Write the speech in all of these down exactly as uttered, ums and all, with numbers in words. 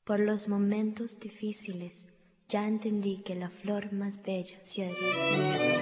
Por los momentos difíciles, ya entendí que la flor más bella se haría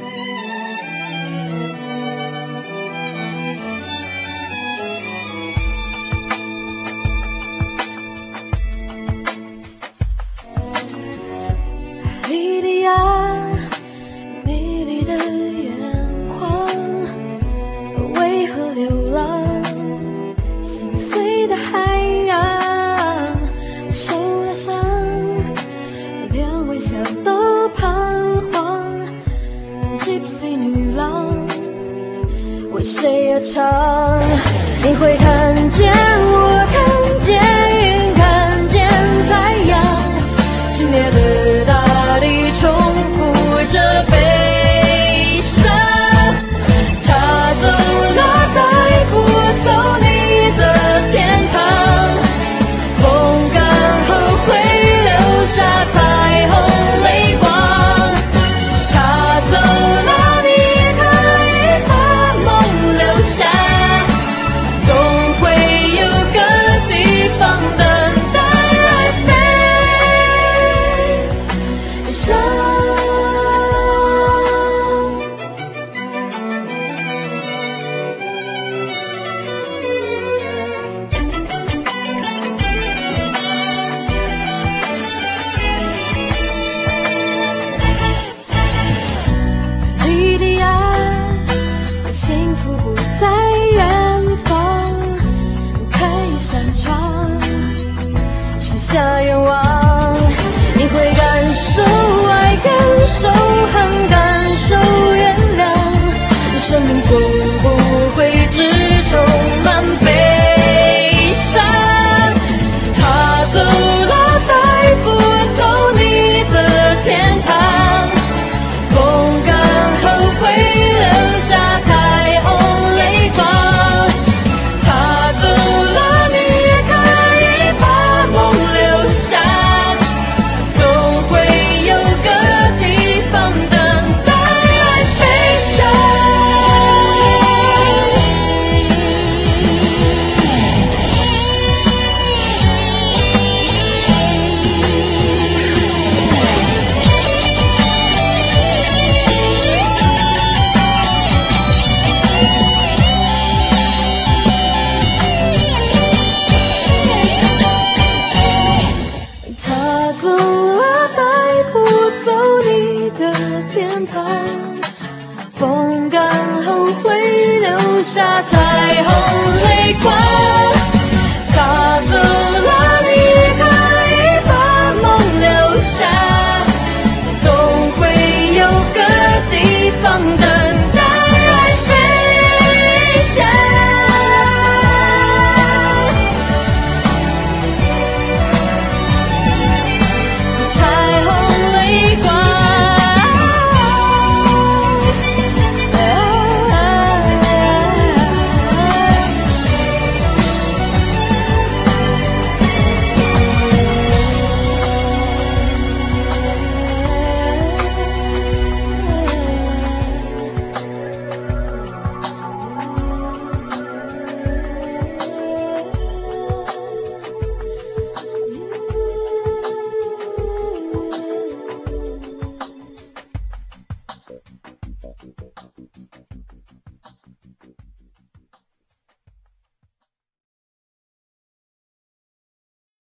莉莉娅，迷离的眼眶，为何流浪？心碎的海洋，受了伤，连微笑都彷徨。Gypsy 女郎，为谁而唱？你会看见我，看见云，看见太阳，去灭的大地重复着悲伤。他走了，带不走你的天堂，风干后会留下彩虹泪光。他走了，你也可以把梦留下，总会有个地方等待爱飞翔。莉莉娅，幸福不在远方，开一扇窗，许下愿望。你会感受爱，感受恨，感受原谅，生命总不会只充满悲伤。他走了，带不走你的天堂，风干后会留下彩虹泪光。他走了，你也可以把梦留下，总会有个地方等待爱飞翔。他走了，带不走你的天堂，风干后会留下彩虹泪光。